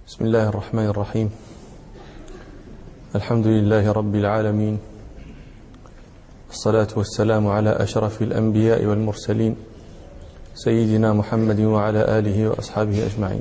بسم الله الرحمن الرحيم. الحمد لله رب العالمين، الصلاة والسلام على أشرف الأنبياء والمرسلين سيدنا محمد وعلى آله وأصحابه أجمعين.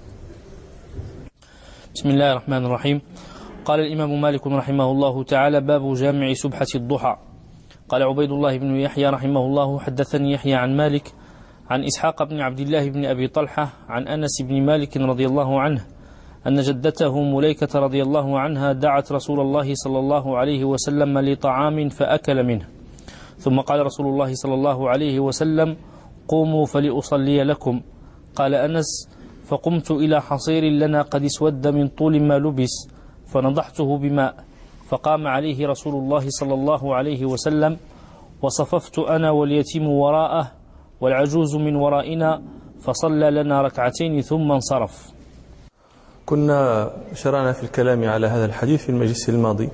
بسم الله الرحمن الرحيم. قال الإمام مالك رحمه الله تعالى: باب جامع سبحة الضحى. قال عبيد الله بن يحيى رحمه الله: حدثني يحيى عن مالك عن إسحاق بن عبد الله بن أبي طلحة عن أنس بن مالك رضي الله عنه أن جدته مليكة رضي الله عنها دعت رسول الله صلى الله عليه وسلم لطعام فأكل منه، ثم قال رسول الله صلى الله عليه وسلم: قوموا فلأصلي لكم. قال أنس: فقمت إلى حصير لنا قد اسود من طول ما لبس فنضحته بماء، فقام عليه رسول الله صلى الله عليه وسلم، وصففت أنا واليتيم وراءه والعجوز من ورائنا، فصلى لنا ركعتين ثم انصرف. كنا شرعنا في الكلام على هذا الحديث في المجلس الماضي،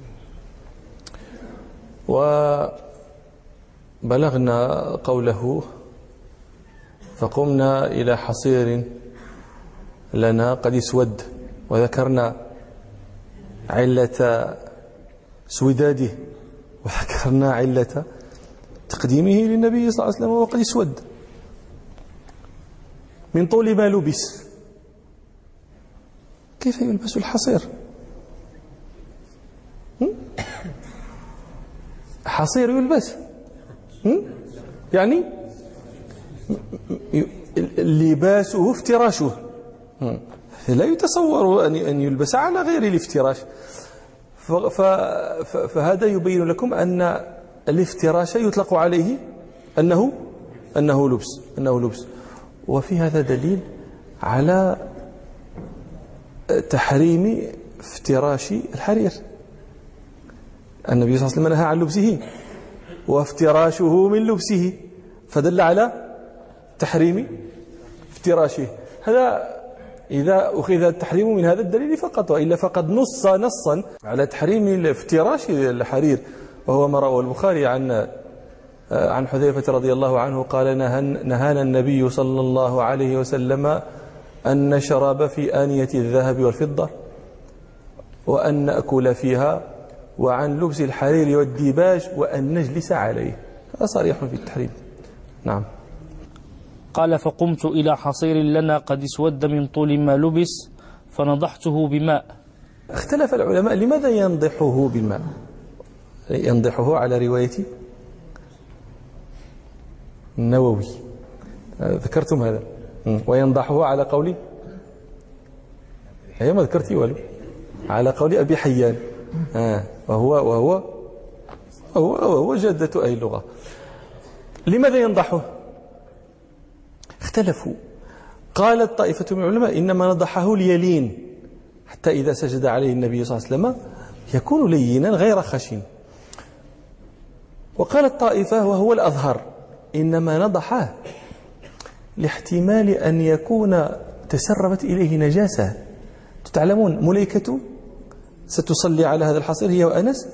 وبلغنا قوله: فقمنا إلى حصير لنا قد اسود، وذكرنا علة سوداده، وذكرنا علة تقديمه للنبي صلى الله عليه وسلم وهو قد اسود من طول ما لبس. كيف يلبس الحصير؟ حصير يلبس؟ يعني لباسه افتراشه، لا يتصور أن يلبس على غير الافتراش. فهذا يبين لكم أن الافتراش يطلق عليه أنه لبس. وفي هذا دليل على تحريم افتراش الحرير. النبي صلى الله عليه وسلم نهى عن لبسه وافتراشه من لبسه، فدل على تحريم افتراشه. هذا إذا أخذ التحريم من هذا الدليل فقط، وإلا فقد نصا على تحريم افتراش الحرير، وهو ما رواه البخاري عن حذيفة رضي الله عنه قال: نهانا النبي صلى الله عليه وسلم أن نشرب في آنية الذهب والفضة، وأن نأكل فيها، وعن لبس الحرير والديباج، وأن نجلس عليه. هذا صريح في التحريم. نعم. قال: فقمت إلى حصير لنا قد اسود من طول ما لبس فنضحته بماء. اختلف العلماء لماذا ينضحه بالماء. ينضحه على رواية النووي، ذكرتم هذا، وينضحه على قولي هي ما ذكرتي والو، على قول أبي حيان، وهو جادة أهل اللغة. لماذا ينضحه؟ اختلفوا. قالت طائفة من العلماء: إنما نضحه ليلين، حتى إذا سجد عليه النبي صلى الله عليه وسلم يكون لينا غير خشن. وقالت طائفة وهو الأظهر: إنما نضحه لاحتمال أن يكون تسربت إليه نجاسة. تعلمون مليكة ستصلي على هذا الحصير هي وأنس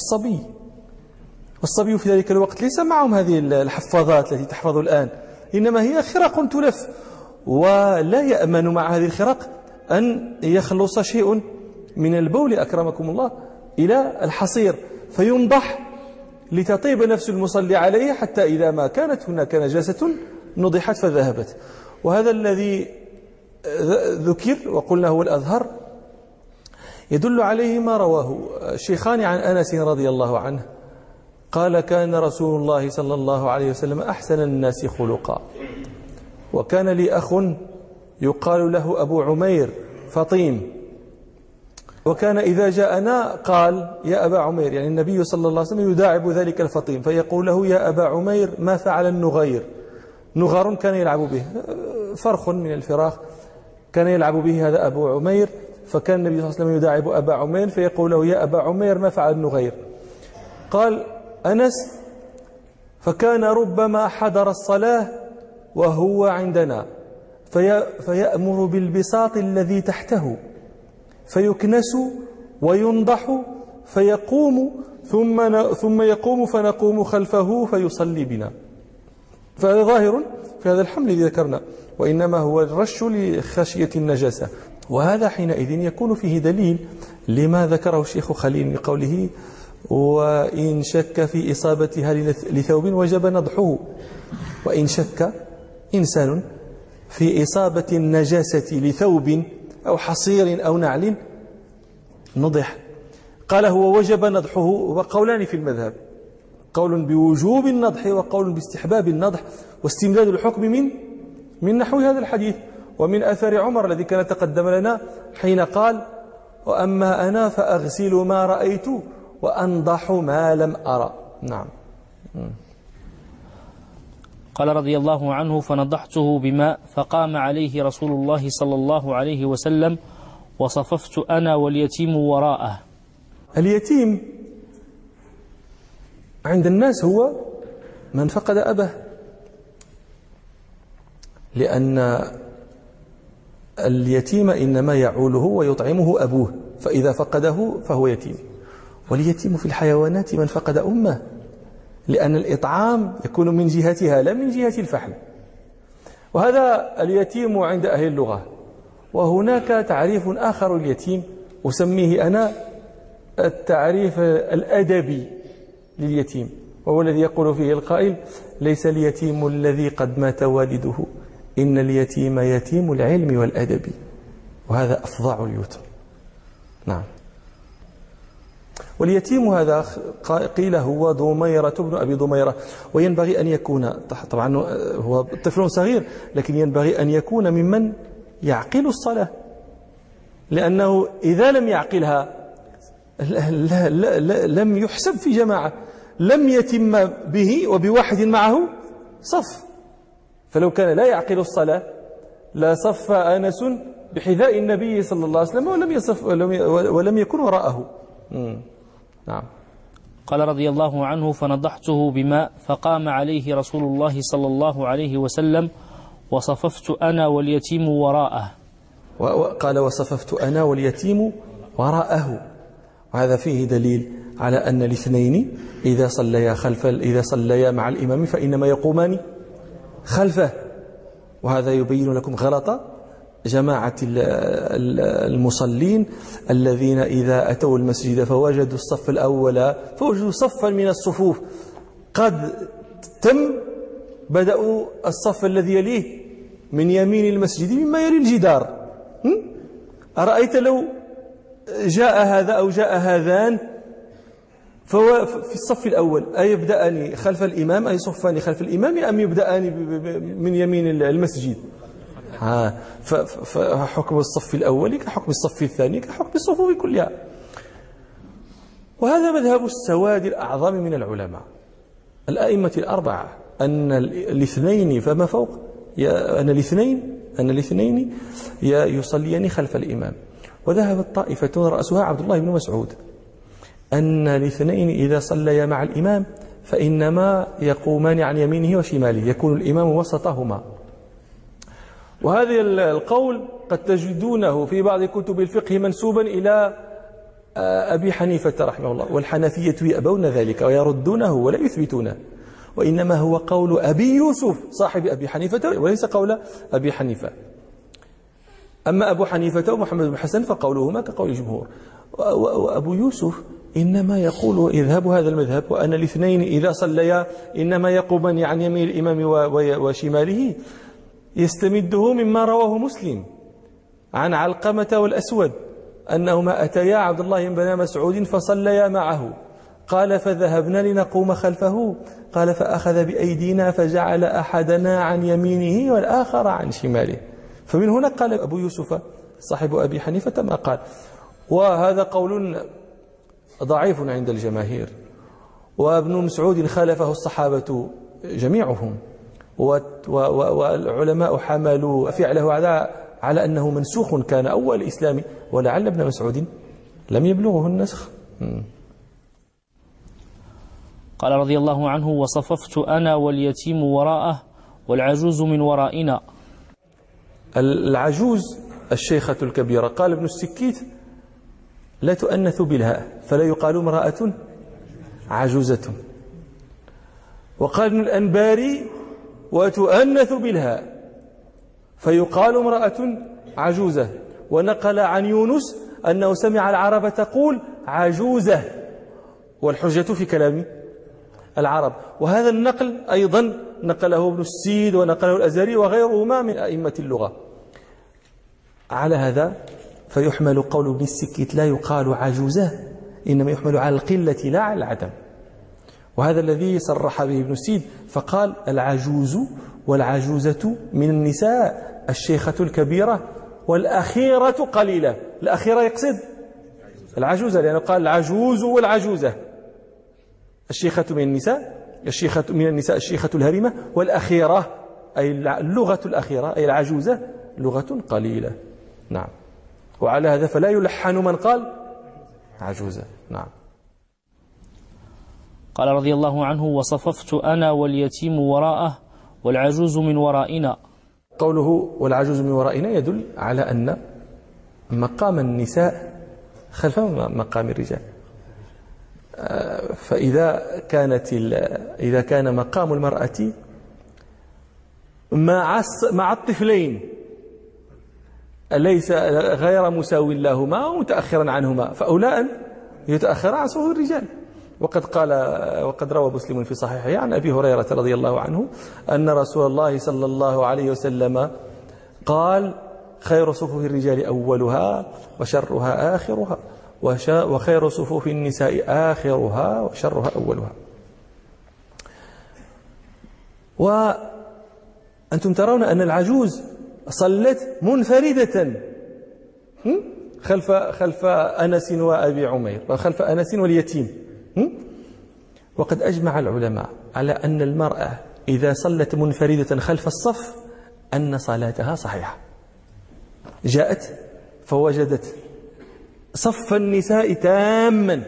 والصبي في ذلك الوقت ليس معهم هذه الحفاظات التي تحفظ الآن، إنما هي خرق تلف، ولا يأمن مع هذه الخرق أن يخلص شيء من البول أكرمكم الله إلى الحصير، فينضح لتطيب نفس المصلي عليه، حتى إذا ما كانت هناك نجاسة نضحت فذهبت. وهذا الذي ذكر وقلنا هو الأظهر، يدل عليه ما رواه الشيخان عن أنس رضي الله عنه قال: كان رسول الله صلى الله عليه وسلم أحسن الناس خلقا، وكان لي أخ يقال له أبو عمير فطيم، وكان إذا جاءنا قال: يا أبا عمير، يعني النبي صلى الله عليه وسلم يداعب ذلك الفطيم فيقول له: يا أبا عمير ما فعل النغير. نغر كان يلعب به، فرخ من الفراخ كان يلعب به هذا أبو عمير، فكان النبي صلى الله عليه وسلم يداعب أبا عمير فيقول له: يا أبا عمير ما فعل النغير. قال أنس: فكان ربما حضر الصلاة وهو عندنا فيأمر بالبساط الذي تحته فيكنس وينضح فيقوم ثم يقوم فنقوم خلفه فيصلي بنا. فهذا ظاهر في هذا الحمل الذي ذكرنا، وإنما هو الرش لخشية النجاسة. وهذا حينئذ يكون فيه دليل لما ذكره الشيخ خليل بقوله وإن شك في إصابتها لثوب وجب نضحه. وإن شك إنسان في إصابة النجاسة لثوب أو حصير أو نعل نضح. قال هو وجب نضحه، وقولان في المذهب، قول بوجوب النضح وقول باستحباب النضح واستمداد الحكم من نحو هذا الحديث ومن أثر عمر الذي كان تقدم لنا حين قال وأما أنا فأغسل ما رأيت وأنضح ما لم أرى. نعم. قال رضي الله عنه فنضحته بماء فقام عليه رسول الله صلى الله عليه وسلم وصففت أنا واليتيم وراءه. اليتيم عند الناس هو من فقد أباه، لأن اليتيم إنما يعوله ويطعمه أبوه، فإذا فقده فهو يتيم. واليتيم في الحيوانات من فقد أمه، لأن الإطعام يكون من جهتها لا من جهة الفحل. وهذا اليتيم عند أهل اللغة. وهناك تعريف آخر اليتيم أسميه أنا التعريف الأدبي لليتيم، وهو الذي يقول فيه القائل ليس اليتيم الذي قد مات والده، إن اليتيم يتيم العلم والأدب، وهذا أفظع اليتم. نعم. واليتيم هذا قيل هو ضميرة بن أبي ضميرة، وينبغي أن يكون طبعا هو طفل صغير، لكن ينبغي أن يكون ممن يعقل الصلاة، لأنه إذا لم يعقلها لم يحسب في جماعة، لم يتم به وبواحد معه صف. فلو كان لا يعقل الصلاة لا صف أنس بحذاء النبي صلى الله عليه وسلم ولم يكن وراءه. نعم. قال رضي الله عنه فنضحته بماء فقام عليه رسول الله صلى الله عليه وسلم وصففت أنا واليتيم وراءه. وقال وصففت أنا واليتيم وراءه، وهذا فيه دليل على أن الاثنين إذا صليا مع الإمام فإنما يقومان خلفه. وهذا يبين لكم غلط جماعة المصلين الذين إذا أتوا المسجد فوجدوا الصف الأول فوجدوا صفا من الصفوف قد تم، بدأوا الصف الذي يليه من يمين المسجد مما يلي الجدار. أرأيت لو جاء هذا أو جاء هذان فهو في الصف الأول أيبدأني خلف الإمام أي صفان خلف الإمام أم يبدأني من يمين المسجد؟ فحكم الصف الأول كحكم الصف الثاني كحكم الصفوف كلها. وهذا مذهب السواد الأعظم من العلماء الأئمة الأربعة، أن الاثنين فما فوق أن الاثنين يصليان خلف الإمام. وذهبت طائفة رأسها عبد الله بن مسعود أن الاثنين إذا صليا مع الإمام فإنما يقومان عن يمينه وشماله، يكون الإمام وسطهما. وهذا القول قد تجدونه في بعض كتب الفقه منسوبا إلى أبي حنيفة رحمه الله، والحنفية يأبون ذلك ويردونه ولا يثبتونه، وإنما هو قول أبي يوسف صاحب أبي حنيفة وليس قول أبي حنيفة. أما أبو حنيفة ومحمد بن حسن فقولهما كقول الجمهور، وأبو يوسف إنما يقول اذهب هذا المذهب وأن الاثنين إذا صليا إنما يقومان عن يمين الإمام وشماله، يستمده مما رواه مسلم عن علقمة والأسود أنهما أتيا عبد الله بن مسعود فصليا معه، قال فذهبنا لنقوم خلفه، قال فأخذ بأيدينا فجعل أحدنا عن يمينه والآخر عن شماله. فمن هنا قال أبو يوسف صاحب أبي حنيفة ما قال. وهذا قول ضعيف عند الجماهير، وابن مسعود خالفه الصحابة جميعهم، والعلماء حملوا فعله على أنه منسوخ كان أول الإسلام، ولعل ابن مسعود لم يبلغه النسخ. قال رضي الله عنه وصففت أنا واليتيم وراءه والعجوز من ورائنا. العجوز الشيخة الكبيرة. قال ابن السكيت لا تؤنث بالهاء فلا يقال امرأة عجوزة. وقال ابن الأنباري وتؤنث بالهاء فيقال امرأة عجوزة. ونقل عن يونس أنه سمع العرب تقول عجوزة، والحجة في كلام العرب. وهذا النقل أيضا نقله ابن السيد ونقله الأزهري وغيرهما من أئمة اللغة. على هذا فيحمل قول ابن السكيت لا يقال عجوزة، إنما يحمل على القلة لا على العدم، وهذا الذي صرح به ابن السيد فقال العجوز والعجوزة من النساء الشيخة الكبيرة والأخيرة قليلة. الأخيرة يقصد العجوزة، لأنه قال العجوز والعجوزة. الشيخة من النساء الشيخة الهرمة، والأخيرة أي اللغة الأخيرة أي العجوزة لغة قليلة. نعم. وعلى هذا فلا يلحن من قال عجوزة. نعم. قال رضي الله عنه وصففت أنا واليتيم وراءه والعجوز من ورائنا. قوله والعجوز من ورائنا يدل على أن مقام النساء خلف مقام الرجال. فإذا كان مقام المرأة مع الطفلين ليس غير مساو لهما ومتأخرا عنهما، فأولى أن يتأخر عن صفوف الرجال. وقد روى مسلم في صحيحه عن أبي هريرة رضي الله عنه أن رسول الله صلى الله عليه وسلم قال خير صفوف الرجال أولها وشرها آخرها، وخير صفوف النساء آخرها وشرها أولها. وأنتم ترون أن العجوز صلت منفردة خلف أنس وأبي عمير وخلف أنس واليتيم. وقد أجمع العلماء على أن المرأة إذا صلت منفردة خلف الصف أن صلاتها صحيحة. جاءت فوجدت صف النساء تاما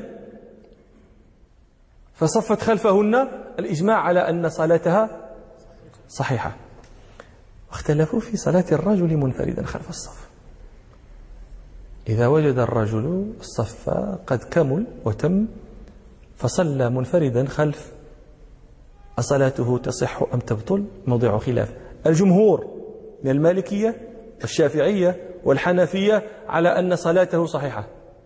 فصفت خلفهن، الإجماع على أن صلاتها صحيحة. واختلفوا في صلاة الرجل منفردا خلف الصف. إذا وجد الرجل الصف قد كمل وتم فصلى منفردا خلف، أصلاته تصح أم تبطل؟ موضع خلاف. الجمهور من المالكية والشافعية والحنفية على أن صلاته صحيحة،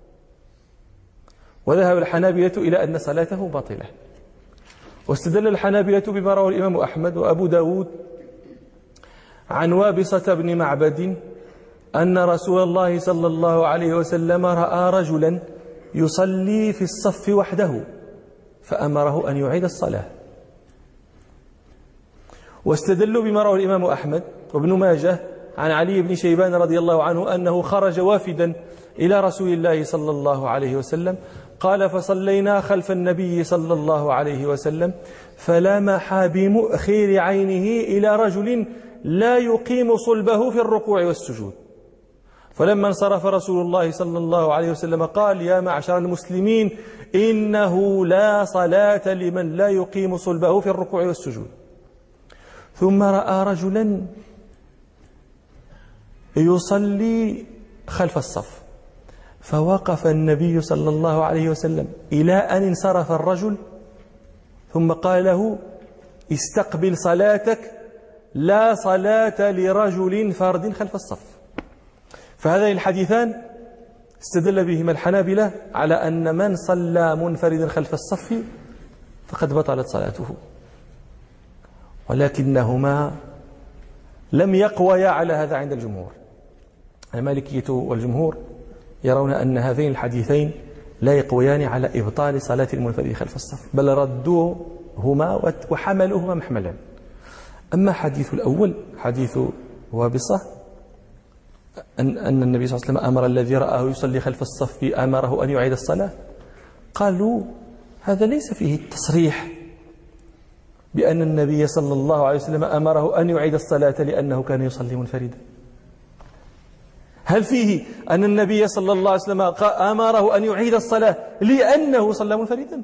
وذهب الحنابلة إلى أن صلاته باطلة. واستدل الحنابلة بما رواه الإمام أحمد وأبو داود عن وابصة بن معبد أن رسول الله صلى الله عليه وسلم رأى رجلا يصلي في الصف وحده فأمره أن يعيد الصلاة. واستدلوا بما رواه الإمام أحمد وابن ماجه عن علي بن شيبان رضي الله عنه أنه خرج وافدا إلى رسول الله صلى الله عليه وسلم، قال فصلينا خلف النبي صلى الله عليه وسلم فلمح بمؤخر عينه إلى رجل لا يقيم صلبه في الركوع والسجود. فلما انصرف رسول الله صلى الله عليه وسلم قال يا معشر المسلمين إنه لا صلاة لمن لا يقيم صلبه في الركوع والسجود. ثم رأى رجلا يصلي خلف الصف فوقف النبي صلى الله عليه وسلم إلى أن انصرف الرجل ثم قال له استقبل صلاتك لا صلاة لرجل فرد خلف الصف. فهذين الحديثان استدل بهما الحنابلة على أن من صلى منفردا خلف الصف فقد بطلت صلاته، ولكنهما لم يقويا على هذا عند الجمهور. المالكية والجمهور يرون أن هذين الحديثين لا يقويان على إبطال صلاة المنفرد خلف الصف، بل ردوهما وحملوهما محملا. أما حديث الأول حديث وابصة أن النبي صلى الله عليه وسلم أمر الذي رآه يصلي خلف الصف أمره أن يعيد الصلاة، قالوا هذا ليس فيه التصريح بأن النبي صلى الله عليه وسلم أمره أن يعيد الصلاة لأنه كان يصلي منفردا. هل فيه أن النبي صلى الله عليه وسلم أمره أن يعيد الصلاة لأنه صلى منفردا؟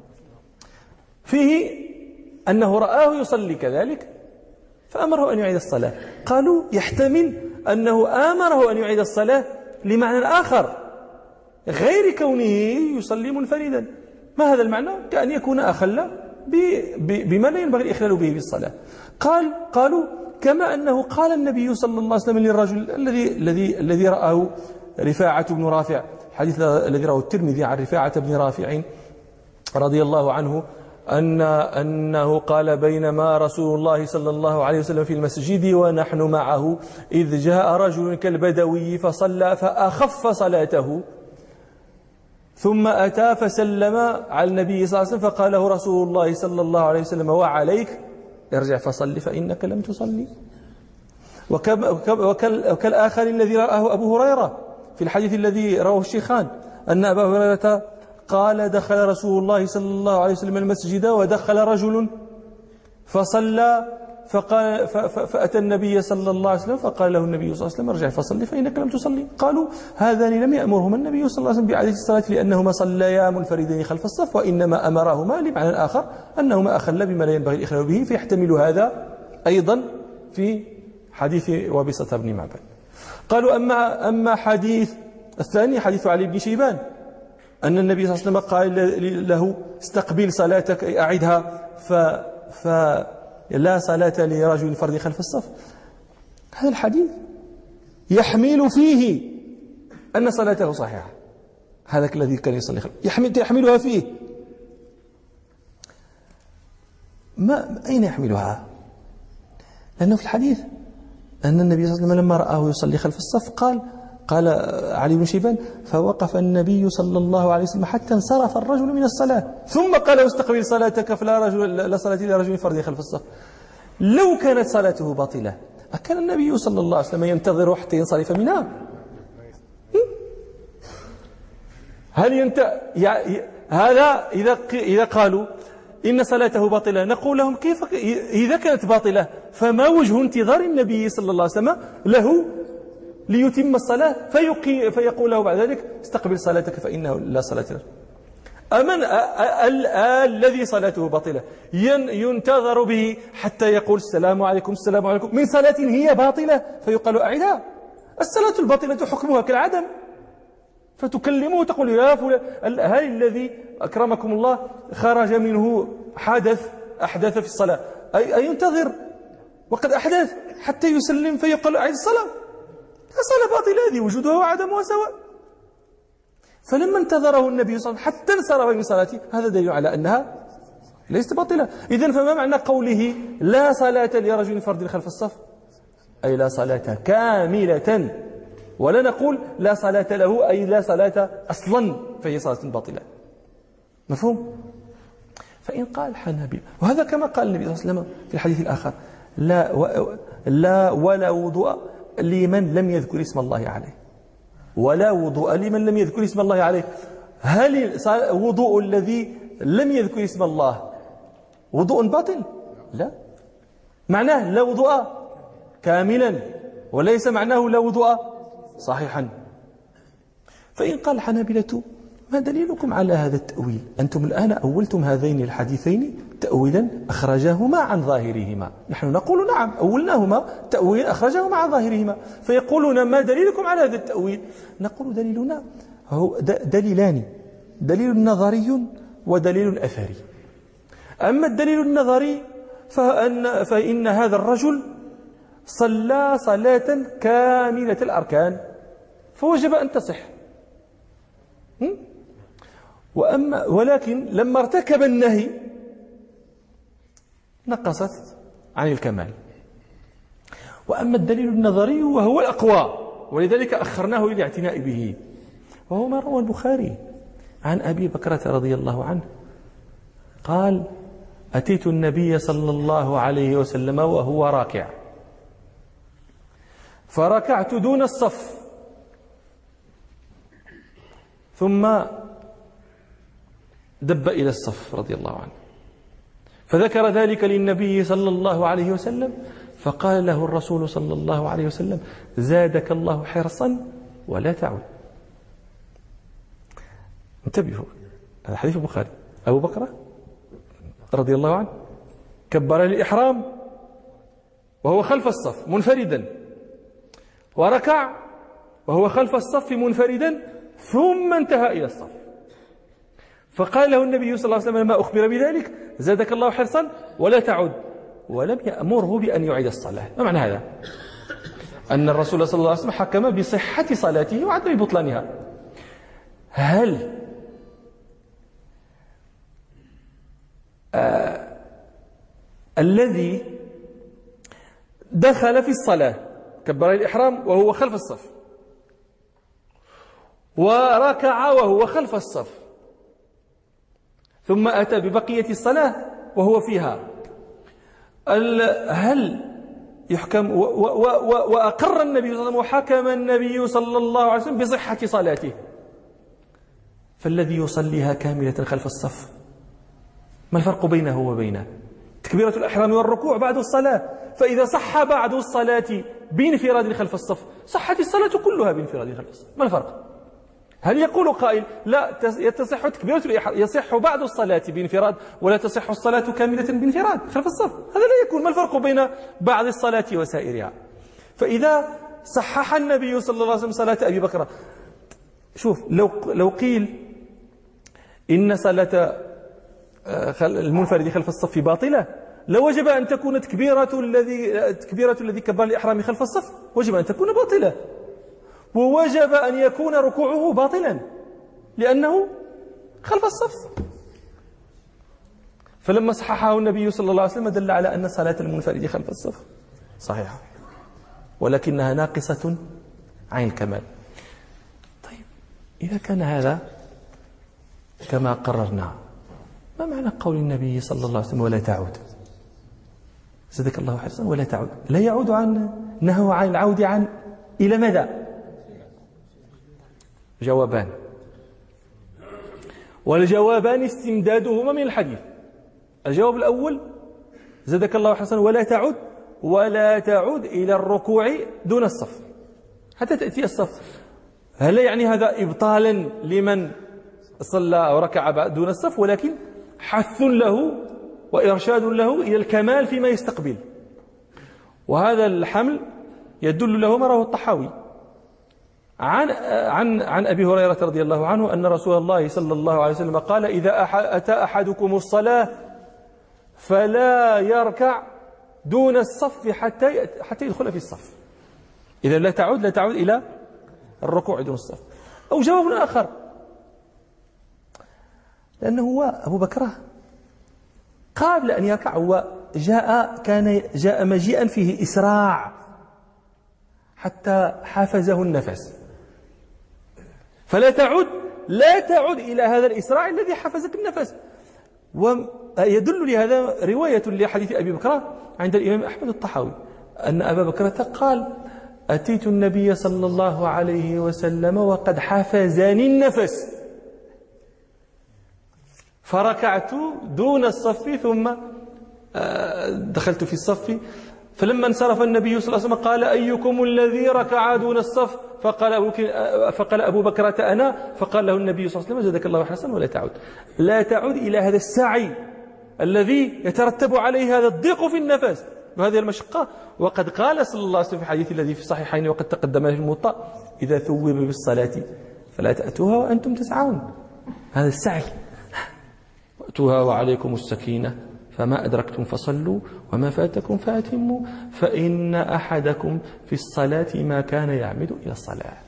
فيه أنه رآه يصلي كذلك فأمره أن يعيد الصلاة. قالوا يحتمل أنه آمره أن يعيد الصلاة لمعنى آخر غير كونه يصلي منفردا. ما هذا المعنى؟ كأن يكون أخل بما لا ينبغي الإخلال به بالصلاة. قالوا كما أنه قال النبي صلى الله عليه وسلم للرجل الذي رآه رفاعة بن رافع، الحديث الذي رواه الترمذي عن رفاعة بن رافع رضي الله عنه أنه قال: بينما رسول الله صلى الله عليه وسلم في المسجد ونحن معه إذ جاء رجل كالبدوي فصلى فأخف صلاته، ثم أتى فسلم على النبي صلى الله عليه وسلم فقال له رسول الله صلى الله عليه وسلم: وعليك ارجع فصل فإنك لم تصلي. وكالآخر الذي رآه أبو هريرة في الحديث الذي رواه الشيخان أن أبا هريرة قال: دخل رسول الله صلى الله عليه وسلم المسجد ودخل رجل فصلى فأتى النبي صلى الله عليه وسلم فقال له النبي صلى الله عليه وسلم: ارجع فصلي فإنك لم تصلي. قالوا: هذان لم يأمرهما النبي صلى الله عليه وسلم بإعادة الصلاة لأنهما صليا منفردين خلف الصف، وإنما أمرهما لمعنى آخر أنهما أخل بما لا ينبغي الإخلال به، فيحتمل هذا أيضا في حديث وابصة بن معبد. قالوا: أما حديث الثاني حديث علي بن شيبان أن النبي صلى الله عليه وسلم قال له: استقبل صلاتك أعدها فلا صلاة لرجل فرد خلف الصف. هذا الحديث يحمل فيه أن صلاته صحيحة، هذا الذي كان يصلي يحملها فيه. أين يحملها؟ لأنه في الحديث أن النبي صلى الله عليه وسلم لما رآه يصلي خلف الصف قال علي بن شيبان: فوقف النبي صلى الله عليه وسلم حتى انصرف الرجل من الصلاة ثم قال: استقبل صلاتك فلا صلاة لرجل فرد خلف الصف. لو كانت صلاته باطلة أكان النبي صلى الله عليه وسلم ينتظر حتى ينصرف منها؟ هذا إذا قالوا إن صلاته باطلة نقول لهم: كيف إذا كانت باطلة فما وجه انتظار النبي صلى الله عليه وسلم له ليتم الصلاة فيقول له بعد ذلك: استقبل صلاتك فإنه لا صلاة له؟ الذي صلاته باطلة ينتظر به حتى يقول: السلام عليكم السلام عليكم من صلاة هي باطلة فيقال: أعدها. الصلاة الباطلة حكمها كالعدم، فتكلمه وتقول: يا فلان، هل الذي أكرمكم الله خرج منه أحدث في الصلاة أي ينتظر وقد أحدث حتى يسلم فيقال: أعد الصلاة؟ الصلاة باطلة، هذه وجودها وعدمها سواء. فلما انتظره النبي صلى الله عليه وسلم حتى انصرف من صلاته هذا دليل على أنها ليست باطلة. إذن فما معنى قوله: لا صلاة لرجل فرد خلف الصف؟ أي لا صلاة كاملة، ولا نقول لا صلاة له أي لا صلاة أصلا فهي صلاة باطلة. مفهوم؟ فإن قال حنابلة، وهذا كما قال النبي صلى الله عليه وسلم في الحديث الآخر: لا ولا وضوء لمن لم يذكر اسم الله عليه، ولا وضوء لمن لم يذكر اسم الله عليه. هل وضوء الذي لم يذكر اسم الله وضوء باطل؟ لا، معناه لا وضوء كاملا، وليس معناه لا وضوء صحيحا. فإن قال حنابلة: ما دليلكم على هذا التأويل؟ أنتم الآن أولتم هذين الحديثين تأويلا أخرجاهما عن ظاهرهما. نحن نقول: نعم، أولناهما تأويل أخرجاهما عن ظاهرهما. فيقولون: ما دليلكم على هذا التأويل؟ نقول: دليلنا هو دليلان: دليل نظري ودليل أثري. أما الدليل النظري فإن هذا الرجل صلى صلاة كاملة الأركان فوجب أن تصح، ولكن لما ارتكب النهي نقصت عن الكمال. وأما الدليل النظري وهو الأقوى، ولذلك أخرناه إلى الاعتناء به، وهو ما روى البخاري عن أبي بكرة رضي الله عنه قال: أتيت النبي صلى الله عليه وسلم وهو راكع، فركعت دون الصف، ثم دب إلى الصف رضي الله عنه، فذكر ذلك للنبي صلى الله عليه وسلم، فقال له الرسول صلى الله عليه وسلم: زادك الله حرصا ولا تعد. انتبهوا، هذا حديث البخاري. أبو بكر رضي الله عنه كبر الإحرام وهو خلف الصف منفردا، وركع وهو خلف الصف منفردا، ثم انتهى إلى الصف، فقال له النبي صلى الله عليه وسلم لما أخبر بذلك: زادك الله حرصا ولا تعد. ولم يأمره بأن يعيد الصلاة. ما معنى هذا؟ أن الرسول صلى الله عليه وسلم حكم بصحة صلاته وعدم بطلانها. هل الذي دخل في الصلاة كبر الإحرام وهو خلف الصف، وركع وهو خلف الصف، ثم أتى ببقية الصلاة وهو فيها، هل يحكم وأقر النبي صلى الله عليه وسلم وحكم النبي صلى الله عليه وسلم بصحة صلاته، فالذي يصليها كاملة خلف الصف ما الفرق بينه وبينه؟ تكبيرة الإحرام والركوع بعد الصلاة، فإذا صح بعد الصلاة بانفراد خلف الصف صحت الصلاة كلها بانفراد خلف الصف. ما الفرق؟ هل يقول قائل لا تصح تكبيرة الإحرام يصح بعد الصلاة بانفراد ولا تصح الصلاة كاملة بانفراد خلف الصف؟ هذا لا يكون. ما الفرق بين بعض الصلاة وسائرها؟ فإذا صحح النبي صلى الله عليه وسلم صلاة أبي بكر، شوف لو قيل إن صلاة المنفرد خلف الصف باطلة، لوجب أن تكون تكبيرة الذي كبر الإحرام خلف الصف وجب أن تكون باطلة، ووجب أن يكون ركوعه باطلا لأنه خلف الصف. فلما صححه النبي صلى الله عليه وسلم دل على أن صلاة المنفرد خلف الصف صحيحة ولكنها ناقصة عن الكمال. طيب إذا كان هذا كما قررنا، ما معنى قول النبي صلى الله عليه وسلم ولا تعود؟ زادك الله حسنا. ولا تعود لا يعود عن نهوا عن العود عن إلى ماذا؟ جوابان، والجوابان استمدادهما من الحديث. الجواب الأول زادك الله حسنا ولا تعود إلى الركوع دون الصف حتى تأتي الصف. هل يعني هذا إبطالا لمن صلى أو ركع دون الصف، ولكن حث له وإرشاد له إلى الكمال فيما يستقبل. وهذا الحمل يدل له ما رواه الطحاوي عن أبي هريرة رضي الله عنه أن رسول الله صلى الله عليه وسلم قال: إذا أتى أحدكم الصلاة فلا يركع دون الصف حتى يدخل في الصف. إذا لا تعود إلى الركوع دون الصف. أو جواب آخر، لأنه هو أبو بكر قبل أن يركع هو جاء مجيئا فيه إسراع حتى حافزه النفس، فلا تعود إلى هذا الإسراع الذي حفزك النفس. ويدل لهذا رواية لحديث أبي بكر عند الإمام أحمد الطحاوي أن أبا بكر قال: أتيت النبي صلى الله عليه وسلم وقد حفزني النفس فركعت دون الصف ثم دخلت في الصف، فلما انصرف النبي صلى الله عليه وسلم قال: أيكم الذي ركع دون الصف؟ فقال أبو بكرة أنا. فقال له النبي صلى الله عليه وسلم: زادك الله حسنا لا تعود إلى هذا السعي الذي يترتب عليه هذا الضيق في النفس وهذه المشقة. وقد قال صلى الله عليه وسلم في الحديث الذي في الصحيحين وقد تقدم في الموطأ: إذا ثوب بالصلاة فلا تأتوها وأنتم تسعون. هذا السعي، وأتوها وعليكم السكينة فما أدركتم فصلوا وما فاتكم فأتموا فإن أحدكم في الصلاة ما كان يعمد إلى الصلاة.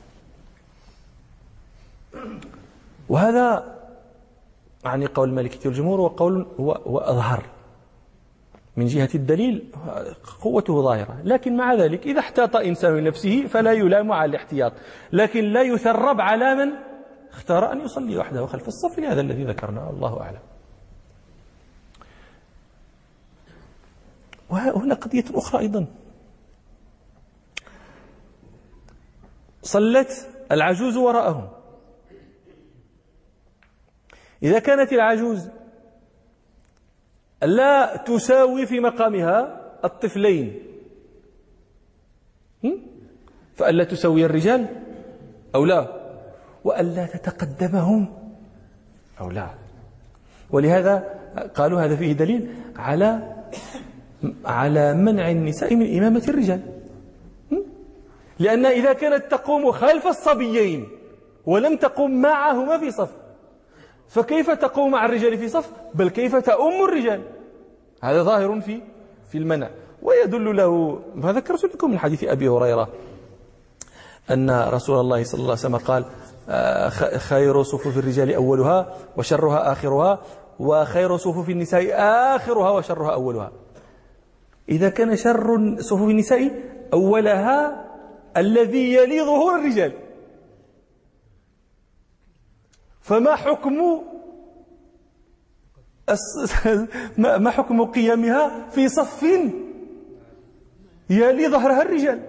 وهذا يعني قول المالكية والجمهور، وقول وأظهر من جهة الدليل قوته ظاهرة. لكن مع ذلك إذا احتاط إنسان نفسه فلا يلام على الاحتياط، لكن لا يثرب على من اختار أن يصلي وحده خلف الصف لهذا الذي ذكرنا. الله أعلم. وهنا قضية أخرى أيضا، صلت العجوز وراءهم. إذا كانت العجوز لا تساوي في مقامها الطفلين فألا تساوي الرجال أو لا، وألا تتقدمهم أو لا. ولهذا قالوا هذا فيه دليل على منع النساء من إمامة الرجال، لأن إذا كانت تقوم خلف الصبيين ولم تقوم معهما في صف فكيف تقوم مع الرجال في صف؟ بل كيف تؤم الرجال. هذا ظاهر في المنع. ويدل له ما ذكرت لكم من حديث أبي هريرة أن رسول الله صلى الله عليه وسلم قال خير صفوف الرجال أولها وشرها آخرها، وخير صفوف النساء آخرها وشرها أولها. إذا كان شر صفوف النساء أولها الذي يلي ظهور الرجال، فما حكم قيامها في صف يلي ظهرها الرجال؟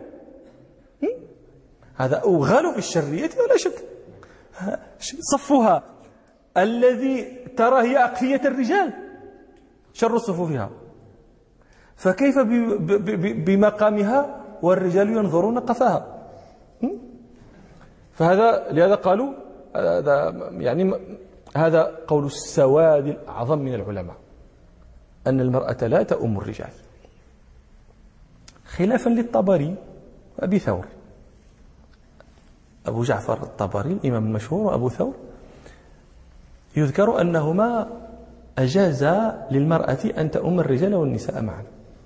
هذا أوغال في الشرية ولا شك. صفها الذي ترى هي أقفية الرجال شر صفوفها، فكيف بمقامها والرجال ينظرون قفاها؟ لهذا قالوا هذا قول السواد الأعظم من العلماء أن المرأة لا تؤم الرجال، خلافا للطبري وأبي ثور. أبو جعفر الطبري الإمام المشهور وأبو ثور يذكر أنهما أجازا للمرأة أن تؤم الرجال والنساء معا.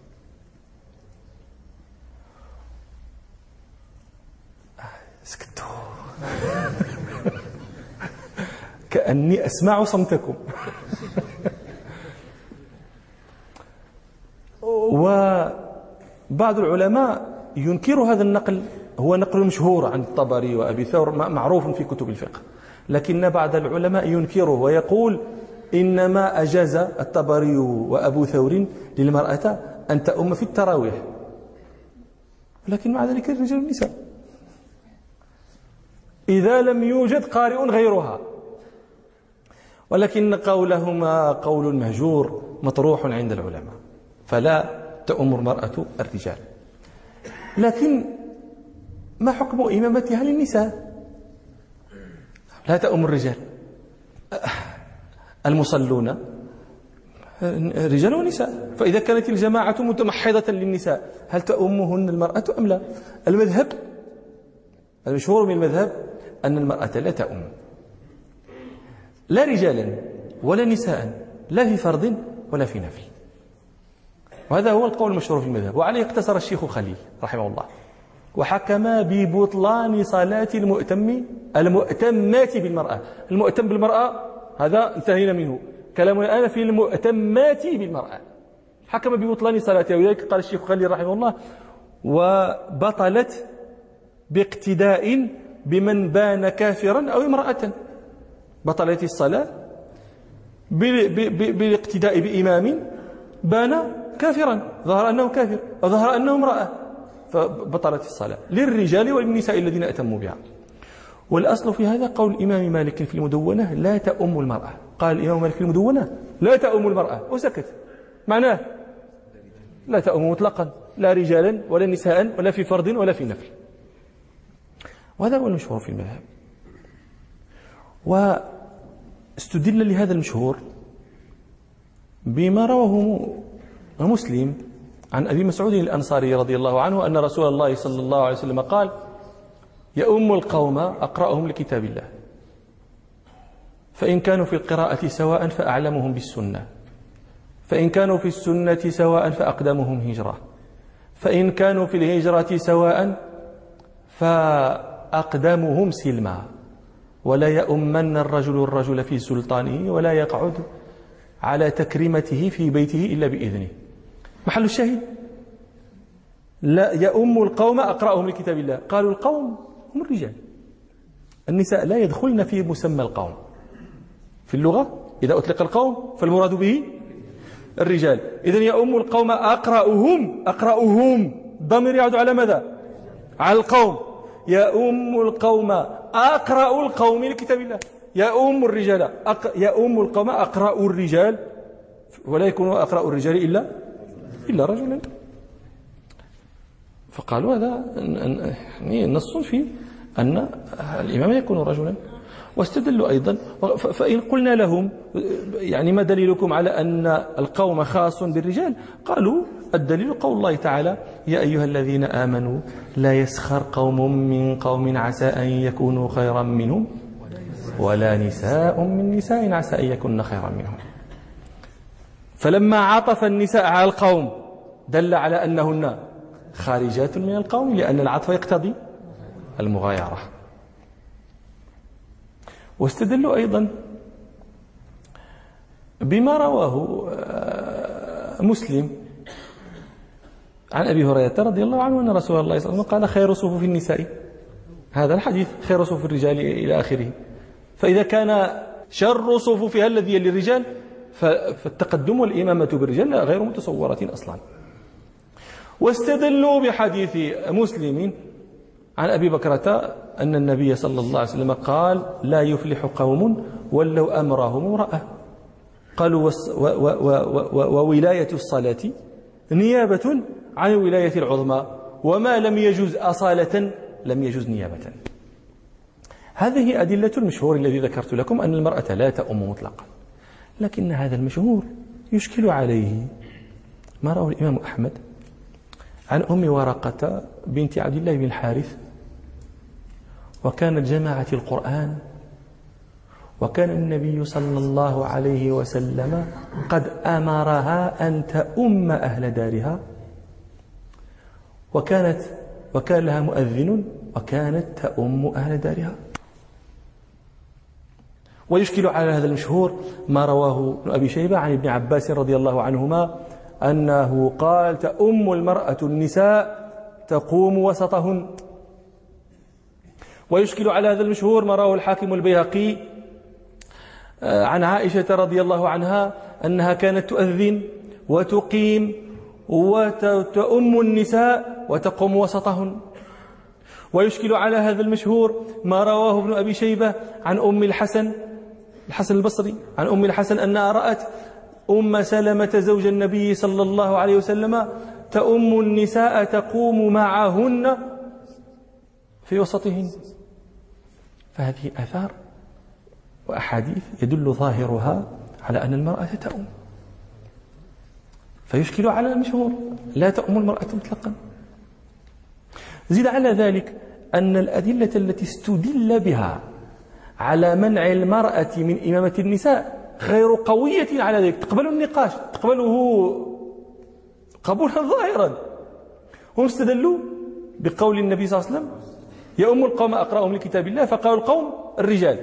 اسكتوا كأني أسمع صمتكم. وبعض العلماء ينكر هذا النقل، هو نقل مشهور عن الطبري وأبي ثور معروف في كتب الفقه، لكن بعض العلماء ينكره ويقول إنما أجاز الطبري وأبو ثور للمرأة أن تؤم في التراويح، لكن مع ذلك الرجال والنساء إذا لم يوجد قارئ غيرها. ولكن قولهما قول مهجور مطروح عند العلماء، فلا تؤم المرأة الرجال. لكن ما حكم إمامتها للنساء؟ لا تؤم الرجال، المصلون رجال ونساء، فإذا كانت الجماعة متمحضة للنساء هل تؤمهن المرأة أم لا؟ المذهب المشهور من المذهب أن المرأة لا تؤم لا رجالا ولا نساء، لا في فرض ولا في نفل، وهذا هو القول المشهور في المذهب، وعليه اقتصر الشيخ خليل رحمه الله، وحكم ببطلان صلاة المؤتمات بالمرأة. المؤتم بالمرأة هذا انتهينا منه، كلامنا الآن في المؤتمات بالمرأة. حكم ببطلان صلاتها، ولذلك قال الشيخ خليل رحمه الله وبطلت باقتداء بمن بان كافرا أو امرأة. بطلت الصلاة بالاقتداء بإمام بان كافرا، ظهر أنه كافر أو ظهر أنه امرأة، فبطلت الصلاة للرجال وللنساء الذين أتموا بها. والأصل في هذا قول الإمام مالك في المدونة لا تؤم المرأة. قال الإمام مالك في المدونة لا تؤم المرأة وسكت، معناه لا تؤم مطلقا، لا رجالا ولا نساء ولا في فرض ولا في نفل، وهذا هو المشهور في المذهب. واستدل لهذا المشهور بما رواه مسلم عن أبي مسعود الأنصاري رضي الله عنه أن رسول الله صلى الله عليه وسلم قال يؤم القوم أقرأهم لكتاب الله، فإن كانوا في القراءة سواء فأعلمهم بالسنة، فإن كانوا في السنة سواء فأقدمهم هجرة، فإن كانوا في الهجرة سواء فأقدمهم سلما، ولا يؤمن الرجل في سلطانه ولا يقعد على تكريمته في بيته إلا بإذنه. محل الشاهد لا يؤم القوم أقرأهم لكتاب الله. قالوا القوم هم الرجال، النساء لا يدخلن في مسمى القوم في اللغة. إذا أطلق القوم فالمراد به الرجال. إذن يؤم القوم أقرأهم ضمير يعود على ماذا؟ على القوم. يؤم القوم أقرأ القوم لكتاب الله. يؤم الرجال يؤم القوم أقرأ الرجال، ولا يكون أقرأ الرجال إلا رجلا. فقالوا هذا يعني نص في أن الإمام يكون رجلا. واستدلوا أيضا، فإن قلنا لهم يعني ما دليلكم على أن القوم خاص بالرجال؟ قالوا الدليل قول الله تعالى يا أيها الذين آمنوا لا يسخر قوم من قوم عسى أن يكونوا خيرا منهم ولا نساء من نساء عسى أن يكون خيرا منهم. فلما عطف النساء على القوم دل على أنهن خارجات من القوم، لأن العطف يقتضي المغايرة. واستدلوا أيضا بما رواه مسلم عن أبي هريرة رضي الله عنه أن رسول الله صلى الله عليه وسلم قال: خير صفوف النساء، هذا الحديث خير صفوف الرجال إلى آخره. فإذا كان شر صفوفها الذي للرجال فالتقدم والإمامة بالرجال غير متصورة أصلا. واستدلوا بحديث مسلم عن أبي بكرة أن النبي صلى الله عليه وسلم قال: لا يفلح قوم ولوا أمرهم امرأة. قالوا: وولاية الصلاة نيابة عن الولاية العظمى، وما لم يجوز أصالة لم يجوز نيابة. هذه أدلة المشهور الذي ذكرت لكم أن المرأة لا تؤم مطلقا، لكن هذا المشهور يشكل عليه ما رواه الإمام أحمد عن أم ورقة بنت عبد الله بن الحارث، وكانت جماعة القرآن، وكان النبي صلى الله عليه وسلم قد أمرها أن تؤم أهل دارها، وكان لها مؤذن وكانت تؤم أهل دارها. ويشكل على هذا المشهور ما رواه ابن أبي شيبة عن ابن عباس رضي الله عنهما أنه قال: تؤم المرأة النساء تقوم وسطهن. ويشكل على هذا المشهور ما رواه الحاكم البيهقي عن عائشة رضي الله عنها أنها كانت تؤذن وتقيم وتؤم النساء وتقوم وسطهن. ويشكل على هذا المشهور ما رواه ابن أبي شيبة عن أم الحسن البصري عن أم الحسن أنها رأت أم سلمة زوج النبي صلى الله عليه وسلم تؤم النساء تقوم معهن في وسطهن. فهذه آثار وأحاديث يدل ظاهرها على أن المرأة تؤم، فيشكل على المشهور لا تؤم المرأة مطلقا. زيد على ذلك أن الأدلة التي استدل بها على منع المرأة من إمامة النساء غير قوية على ذلك، تقبل النقاش، تقبله قبولا ظاهرا. هم استدلوا بقول النبي صلى الله عليه وسلم: يؤم القوم أقرأهم لكتاب الله، فقالوا القوم الرجال.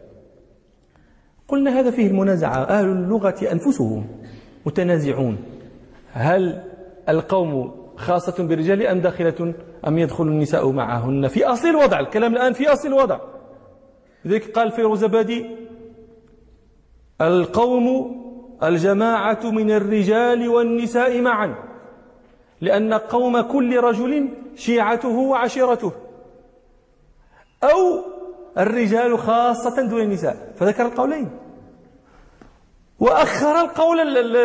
قلنا هذا فيه المنازعة، أهل اللغة أنفسهم متنازعون، هل القوم خاصة بالرجال أم داخلة أم يدخل النساء معهن في أصل الوضع؟ الكلام الآن في أصل الوضع. لذلك قال فيروزبادي: القوم الجماعة من الرجال والنساء معا، لأن قوم كل رجل شيعته وعشيرته، أو الرجال خاصة دون النساء، فذكر القولين. وأخر القول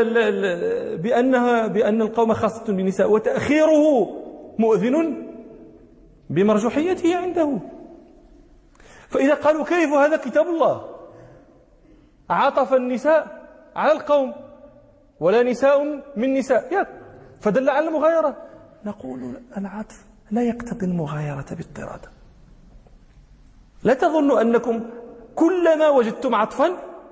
بأن القوم خاصة بالنساء، وتأخيره مؤذن بمرجوحيته عنده. فإذا قالوا كيف هذا كتاب الله عطف النساء على القوم ولا نساء من نساء فدل على المغايرة، نقول العطف لا يقتضي المغايرة باضطراد. لا تظنوا أنكم كلما وجدتم عطفا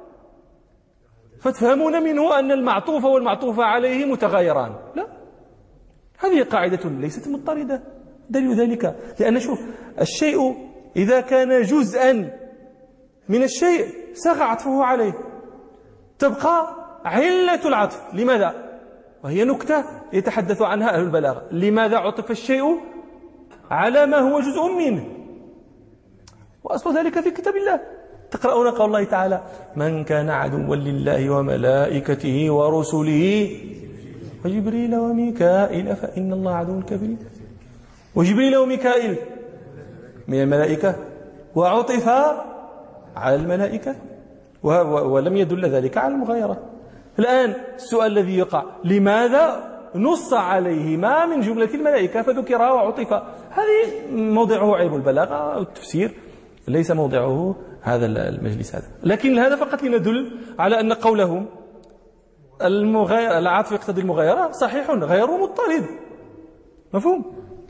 فتفهمون منه أن المعطوف والمعطوف عليه متغايران، لا، هذه قاعدة ليست مضطردة. دليل ذلك لأن شوف، الشيء إذا كان جزءا من الشيء ساغ عطفه عليه، تبقى علة العطف. لماذا؟ وهي نكتة يتحدث عنها أهل البلاغة. لماذا عطف الشيء على ما هو جزء منه؟ وأصل ذلك في كتاب الله. تقرؤون قول الله تعالى: من كان عدوا لله وملائكته ورسله وجبريل وميكائيل فإن الله عدو الكافرين. وجبريل وميكائيل من الملائكة، وعطف على الملائكة، ولم يدل ذلك على المغايرة. الآن السؤال الذي يقع: لماذا نص عليهما من جملة الملائكة فذكرها وعطف؟ هذه موضعه علم البلاغة والتفسير، ليس موضعه هذا المجلس هذا. لكن هذا فقط لندل على أن قولهم العطف يقتضي المغايرة صحيح غير مضطرد. مفهوم؟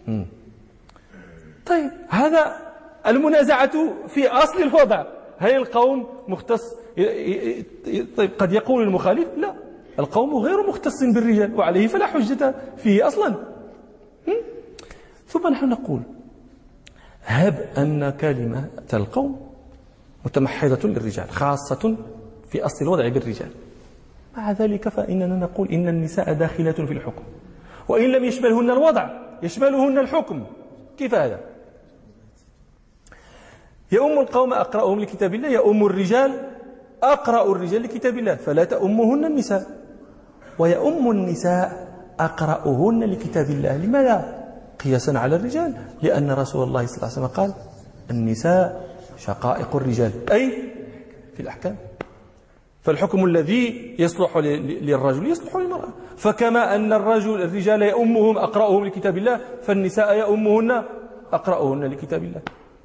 طيب، هذا المنازعة في أصل الوضع. هل القوم مختص؟ طيب، قد يقول المخالف: لا، القوم غير مختص بالرجال وعليه فلا حجة فيه أصلا. ثم نحن نقول هب أن كلمة القوم متمحضة للرجال خاصة في أصل الوضع بالرجال، مع ذلك فإننا نقول إن النساء داخلات في الحكم، وإن لم يشملهن الوضع يشملهن الحكم. كيف هذا؟ يؤم القوم أقرأهم لكتاب الله، يؤم الرجال أقرأ الرجال لكتاب الله، فلا تؤمهن النساء، ويؤم النساء أقرأهن لكتاب الله. لماذا؟ قياسا على الرجال، لأن رسول الله صلى الله عليه وسلم قال النساء شقائق الرجال، أي في الأحكام، فالحكم الذي يصلح للرجل يصلح للمرأة، فكما أن الرجال يؤمهم أقرأهم لكتاب الله، فالنساء يؤمهن أقرأهن لكتاب الله.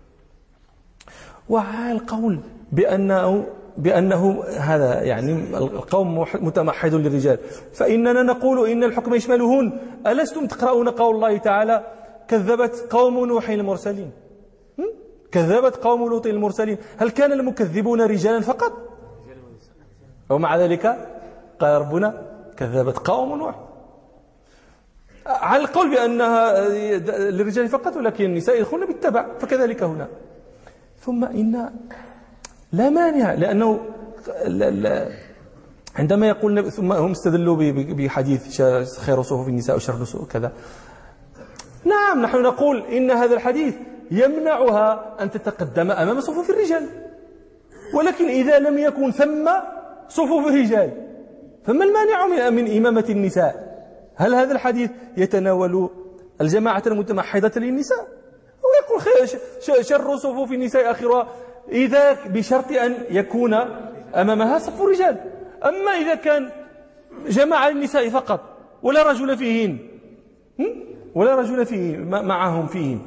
وعلى القول بأنه هذا يعني القوم متمحض للرجال، فإننا نقول إن الحكم يشملهن. ألستم تقرؤون قول الله تعالى كذبت قوم نوح المرسلين، كذبت قوم لوط المرسلين؟ هل كان المكذبون رجالا فقط؟ ومع ذلك قال ربنا كذبت قوم نوح، على القول بأنها للرجال فقط، ولكن النساء يدخلن بالتبع، فكذلك هنا. ثم إن لا مانع، لأنه عندما يقول ثم هم استدلوا بحديث خير صفوف النساء وشر كذا. نعم، نحن نقول إن هذا الحديث يمنعها أن تتقدم أمام صفوف الرجال، ولكن إذا لم يكن ثم صفوف الرجال فما المانع من إمامة النساء؟ هل هذا الحديث يتناول الجماعة المتمحضة للنساء؟ ويقول شر صفوف النساء آخرها، إذا بشرط أن يكون أمامها صف الرجال. أما إذا كان جماعة النساء فقط ولا رجل فيهن، ولا رجل فيه معهم فيهن،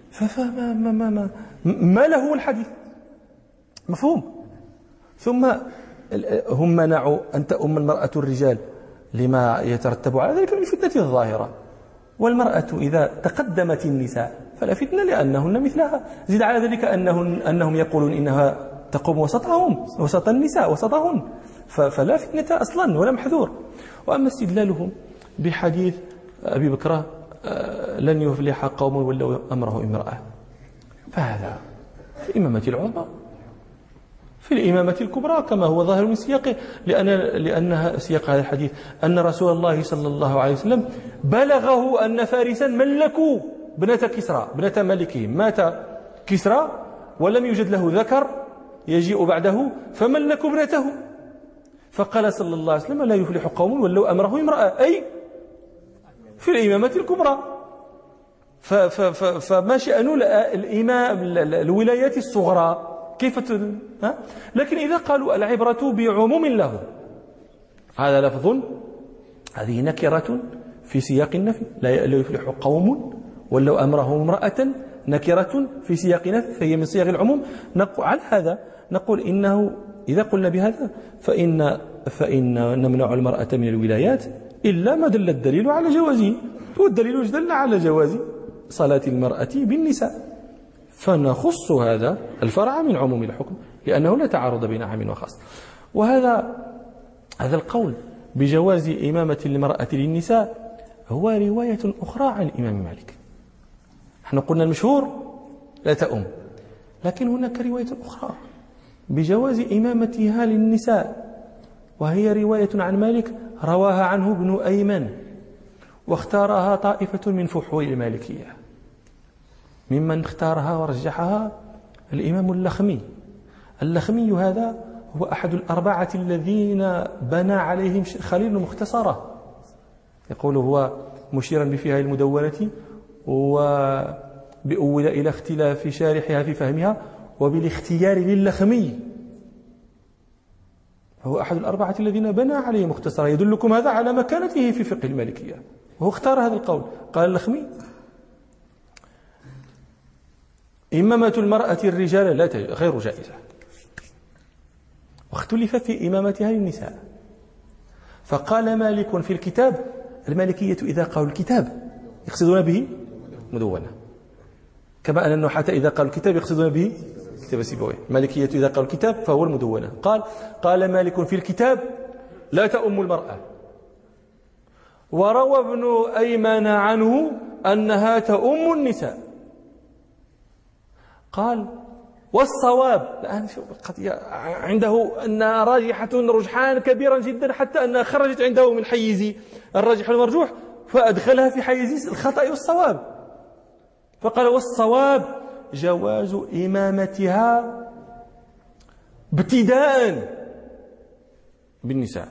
ما له الحديث؟ مفهوم؟ ثم هم منعوا أن تؤم المرأة الرجال لما يترتب على ذلك من الفتنة الظاهرة، والمرأة إذا تقدمت النساء فلا فتنة لأنهن مثلها. زيد على ذلك أنهم يقولون إنها تقوم وسطهم، وسط النساء وسطهن، فلا فتنة أصلا ولا محذور. وأما استدلالهم بحديث أبي بكرة لن يفلح قوم ولو أمره امرأة، فهذا في الإمامة العظمى، في الإمامة الكبرى كما هو ظاهر من سياقه، لأنها سياق هذا الحديث أن رسول الله صلى الله عليه وسلم بلغه أن فارسا ملكوا ابنة كسرى، ابنة ملكهم، مات كسرى ولم يوجد له ذكر يجيء بعده فملكوا ابنته، فقال صلى الله عليه وسلم لا يفلح قوم ولو أمره امرأة، أي في الإمامة الكبرى. فما شأن الولايات الصغرى كيف لكن إذا قالوا العبرة بعموم له، هذا لفظ، هذه نكرة في سياق النفي، لا يفلح قوم ولو أمره امرأة، نكرة في سياق نفي فهي من صيغ العموم. على هذا نقول إنه إذا قلنا بهذا فإن نمنع المرأة من الولايات إلا ما دل الدليل على جوازه، والدليل دل على جواز صلاة المرأة بالنساء، فنخص هذا الفرع من عموم الحكم لأنه لا تعارض بين عام وخاص. وهذا القول بجواز إمامة المرأة للنساء هو رواية أخرى عن الإمام مالك. نحن قلنا المشهور لا تؤم، لكن هناك رواية أخرى بجواز إمامتها للنساء، وهي رواية عن مالك رواها عنه ابن أيمن، واختارها طائفة من فحول المالكية، ممن اختارها ورجحها الإمام اللخمي هذا هو أحد الأربعة الذين بنى عليهم خليل المختصرة، يقول هو مشيرا بفيها المدونة وبأول إلى اختلاف شارحها في فهمها وبالاختيار للخمي، هو أحد الأربعة الذين بنى عليه مختصرة. يدلكم هذا على مكانته في فقه المالكية، وهو اختار هذا القول. قال اللخمي إمامة المرأة الرجال غير جائزة، واختلف في إمامتها للنساء. فقال مالك في الكتاب، المالكية إذا قالوا الكتاب يقصدون به مدونة، كما أن النحاة إذا قالوا الكتاب يقصدون به كتاب سيبويه. المالكية إذا قالوا الكتاب فهو المدونة. قال مالك في الكتاب لا تؤم المرأة وروى ابن أيمن عنه أنها تؤم النساء. قال والصواب، الآن القضية عنده أنها راجحة رجحان كبيرا جدا حتى أنها خرجت عنده من حيز الراجح والمرجوح فأدخلها في حيز الخطأ والصواب. فقال والصواب جواز إمامتها ابتداء بالنساء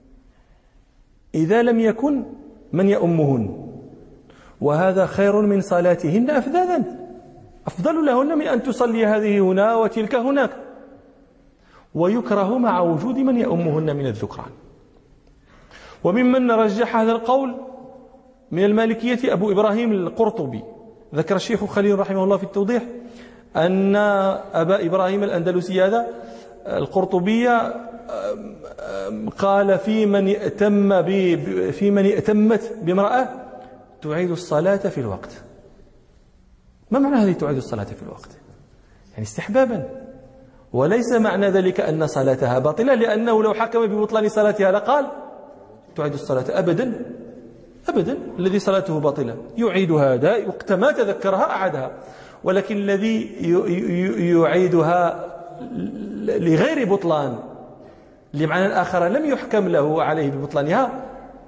إذا لم يكن من يؤمهن، وهذا خير من صلاتهن أفذاذا، أفضل لهن من أن تصلي هذه هنا وتلك هناك. ويكره مع وجود من يؤمهن من الذكران. وممن رجح هذا القول من المالكية أبو إبراهيم القرطبي. ذكر الشيخ خليل رحمه الله في التوضيح أن أبا إبراهيم الأندلسي هذا القرطبية قال في من ائتمت بامرأة تعيد الصلاة في الوقت. ما معنى هذه تعيد الصلاة في الوقت؟ يعني استحبابا، وليس معنى ذلك أن صلاتها باطلة، لأنه لو حكم ببطلان صلاتها لقال تعيد الصلاة أبدا أبدا، الذي صلاته باطلة يعيدها وقت ما تذكرها أعادها. ولكن الذي يعيدها لغير بطلان لمعنى آخر لم يحكم له عليه ببطلانها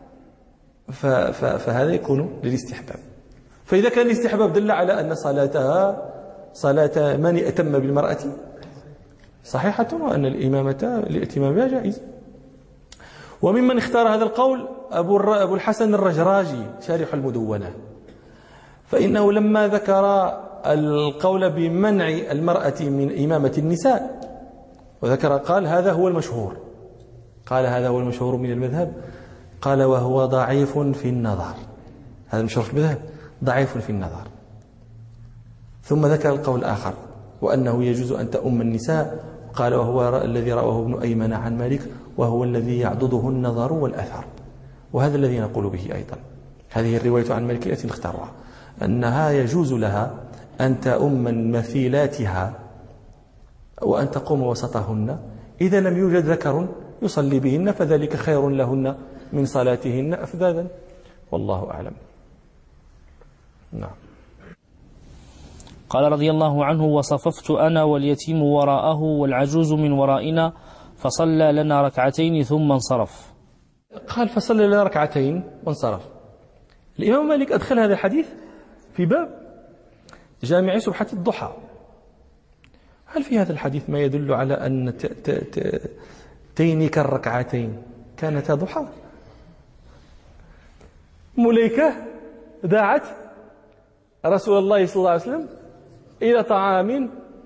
فهذا يكون للاستحباب. فإذا كان الاستحباب دل على أن صلاتها صلاة من ائتم بالمرأة صحيحة، وأن الإمامة الائتمام بها جائز. وممن اختار هذا القول أبو الحسن الرجراجي شارح المدونة، فإنه لما ذكر القول بمنع المرأة من إمامة النساء وذكر قال هذا هو المشهور، قال هذا هو المشهور من المذهب، قال وهو ضعيف في النظر، هذا المشهور في المذهب ضعيف في النظر. ثم ذكر القول الآخر وأنه يجوز أن تؤم النساء، قال وهو الذي رواه ابن أيمن عن مالك وهو الذي يعضده النظر والأثر، وهذا الذي نقول به أيضا. هذه الرواية عن مالك التي نختارها أنها يجوز لها أن تؤم مثيلاتها وأن تقوم وسطهن إذا لم يوجد ذكر يصلي بهن، فذلك خير لهن من صلاتهن أفذاذا، والله أعلم. نعم. قال رضي الله عنه وصففت أنا واليتيم وراءه والعجوز من ورائنا فصلى لنا ركعتين ثم انصرف. قال فصلى لنا ركعتين وانصرف. الإمام مالك أدخل هذا الحديث في باب جامع سبحة الضحى. هل في هذا الحديث ما يدل على أن تينك الركعتين كانتا ضحى؟ مليكة دعت رسول الله صلى الله عليه وسلم إلى طعام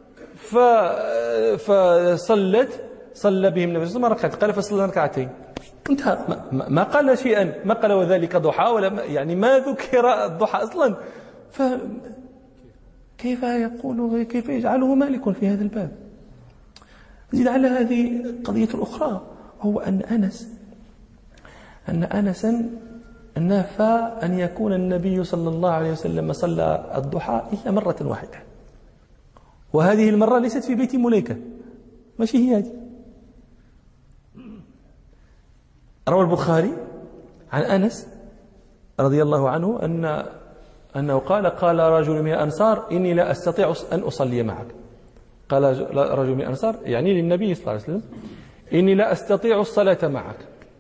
صلى بهم النبي صلى الله عليه وسلم ركعتين، قال فصلى ركعتين انتهى. ما قال شيئا، ما قال وذلك ضحى ولا يعني ما ذكر الضحى أصلا. كيف يجعله مالك في هذا الباب؟ زيد على هذه قضية أخرى، وهو أن أنسا نفى أن يكون النبي صلى الله عليه وسلم صلى الضحى إلا مرة واحدة، وهذه المرة ليست في بيت مليكة، ماشي هي هذه. روى البخاري عن أنس رضي الله عنه أنه قال رجل من الأنصار إني لا أستطيع أن أصلي معك. قال رجل من الأنصار يعني للنبي صلى الله عليه وسلم إني لا أستطيع الصلاة معك،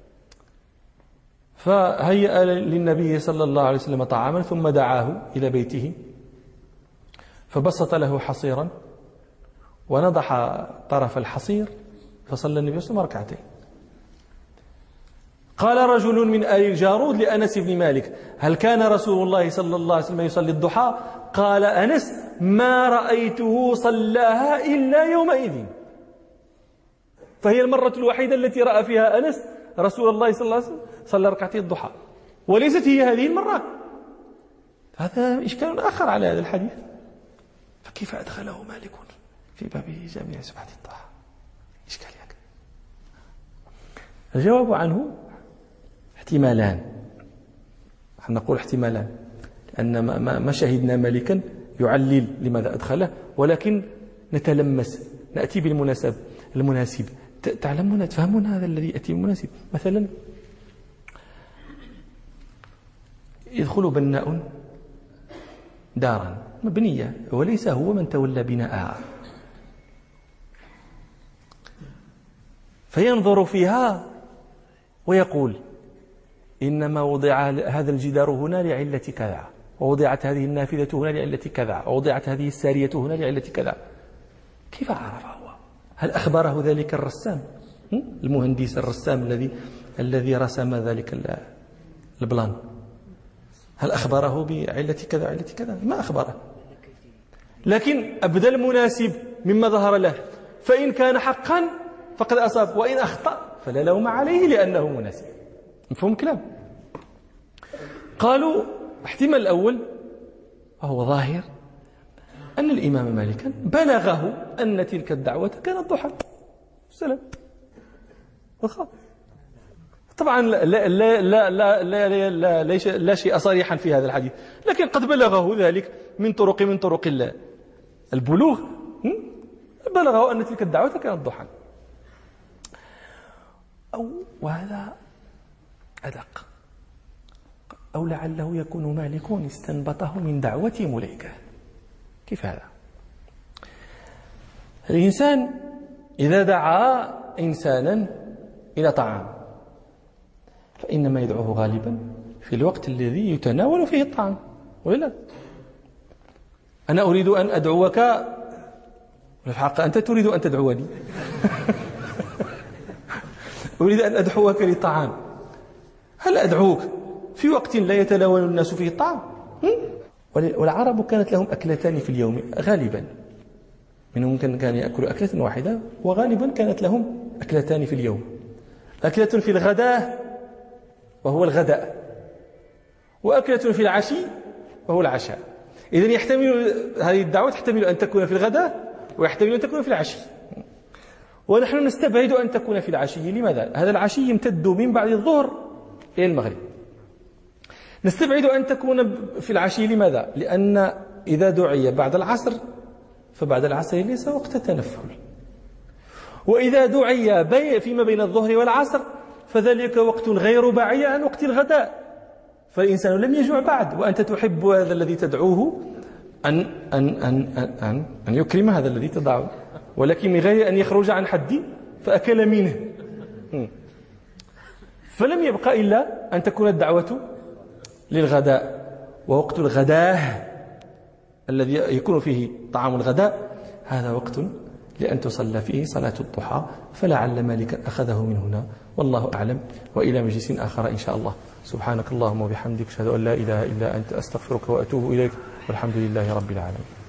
فهيأ للنبي صلى الله عليه وسلم طعاما ثم دعاه إلى بيته فبسط له حصيرا ونضح طرف الحصير فصلى النبي صلى الله عليه وسلم ركعتين. قال رجل من آل الجارود لأنس بن مالك هل كان رسول الله صلى الله عليه وسلم يصلي الضحى؟ قال أنس ما رأيته صلاها إلا يومئذ. فهي المرة الوحيدة التي رأى فيها أنس رسول الله صلى الله عليه وسلم صلى ركعتي الضحى، وليست هي هذه المرة. هذا إشكال آخر على هذا الحديث، فكيف أدخله مالك في باب جامع سبحة الضحى؟ إشكال يك. الجواب عنه احتمالان، نقول احتمالان لأن ما شهدنا مالكا يعلل لماذا أدخله، ولكن نتلمس نأتي المناسب. تعلمون تفهمون هذا الذي يأتي بالمناسب. مثلا يدخل بناء دارا مبنية وليس هو من تولى بناءها، فينظر فيها ويقول إنما وضع هذا الجدار هنا لعلة كذا، ووضعت هذه النافذة هنا لعلة كذا، ووضعت هذه السارية هنا لعلة كذا. كيف عرف هو؟ هل أخبره ذلك الرسام، المهندس الرسام الذي رسم ذلك البلان؟ هل أخبره بعلة كذا علة كذا؟ ما أخبره، لكن أبدى المناسب مما ظهر له، فإن كان حقا فقد أصاب، وإن أخطأ فلا لوم عليه لأنه مناسب. مفهوم الكلام؟ قالوا احتمال الأول وهو ظاهر أن الإمام مالكا بلغه أن تلك الدعوة كانت ضحى. السلام. طبعا لا شيء صريحا في هذا الحديث، لكن قد بلغه ذلك من طرق البلوغ، بلغه أن تلك الدعوة كانت ضحى. وهذا أدق، أو لعله يكون مالك استنبطه من دعوة مليكة. كيف هذا؟ الإنسان إذا دعا إنسانا إلى طعام فإنما يدعوه غالبا في الوقت الذي يتناول فيه الطعام، ولا أنا أريد أن أدعوك، في الحق أنت تريد أن تدعوني. أريد أن أدعوك للطعام، هل أدعوك في وقت لا يتناول الناس فيه الطعام؟ والعرب كانت لهم أكلتان في اليوم غالبا، منهم كان يأكل أكلة واحدة، وغالبا كانت لهم أكلتان في اليوم، أكلة في الغداء وهو الغداء، وأكلة في العشي وهو العشاء. إذن يحتمل هذه الدعوة تحتمل أن تكون في الغداء ويحتمل أن تكون في العشي، ونحن نستبعد أن تكون في العشي. لماذا؟ هذا العشي يمتد من بعد الظهر إلى المغرب. نستبعد أن تكون في العشي. لماذا؟ لأن إذا دعي بعد العصر فبعد العصر ليس وقت تنفل، وإذا دعي فيما بين الظهر والعصر فذلك وقت غير بعيد عن وقت الغداء، فالإنسان لم يجوع بعد، وأنت تحب هذا الذي تدعوه أن يكرم هذا الذي تدعوه، ولكن من غير أن يخرج عن حد فأكل منه. فلم يبقى إلا أن تكون الدعوة للغداء، ووقت الغداء الذي يكون فيه طعام الغداء هذا وقت لأن تصلى فيه صلاة الضحى، فلعل مالك أخذه من هنا، والله أعلم. وإلى مجلس آخر إن شاء الله. سبحانك اللهم وبحمدك، أشهد أن لا إله إلا أنت، أستغفرك وأتوب إليك، والحمد لله رب العالمين.